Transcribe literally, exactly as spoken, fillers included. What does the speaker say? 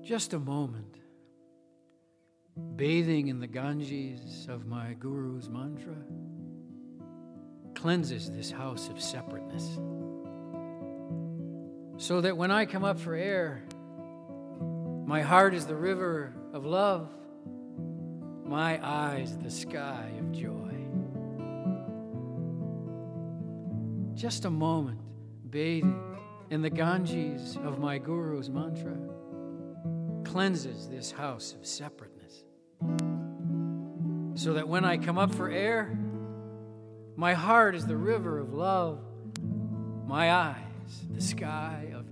Just a moment, bathing in the Ganges of my Guru's mantra, cleanses this house of separateness, so that when I come up for air, my heart is the river of love, my eyes the sky of joy. Just a moment, bathing in the Ganges of my Guru's mantra, cleanses this house of separateness, so that when I come up for air, my heart is the river of love, my eyes the sky of